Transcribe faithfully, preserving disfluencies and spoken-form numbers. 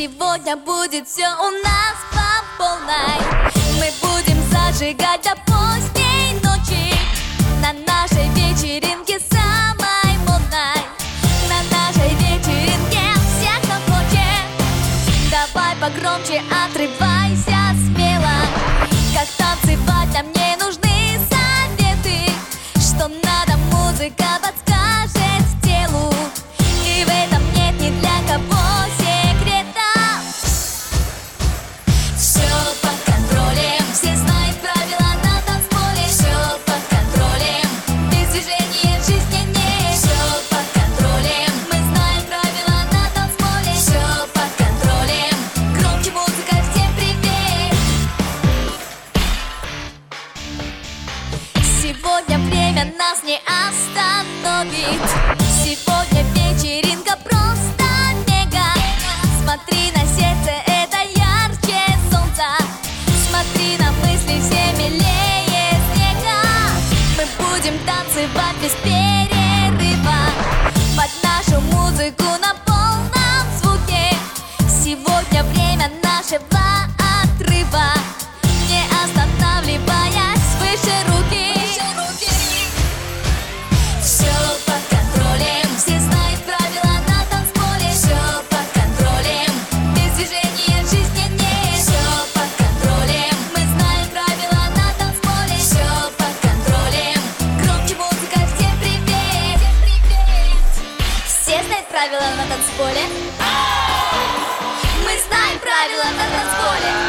Сегодня будет все у нас по полной. Мы будем зажигать до поздней ночи на нашей вечеринке самой модной. На нашей вечеринке всех, кто хочет. Давай погромче, отрывайся смело. Как танцевать, нам не нужны советы. Что надо, музыка подскажет телу. И в этом нет ни для кого секрета. Все под контролем, все знают правила на танцполе. Все под контролем, без движения жизни нет. Все под контролем, мы знаем правила на танцполе. Все под контролем, громче музыка, всем привет. Сегодня время нас не остановит. Сегодня вечеринка просто мега. Смотри на сердце, это ярче солнца. Смотри на мысли, все милее снега. Мы будем танцевать без перерыва под нашу музыку на полном звуке. Сегодня время нашего отрыва, не останавливаясь, выше руки. Все под контролем, все знают правила на танцполе. Все под контролем, без движения жизни нет. Все под контролем, мы знаем правила на танцполе. Все под контролем, громче музыка, всем привет. Все знают правила на танцполе? Мы знаем правила на танцполе.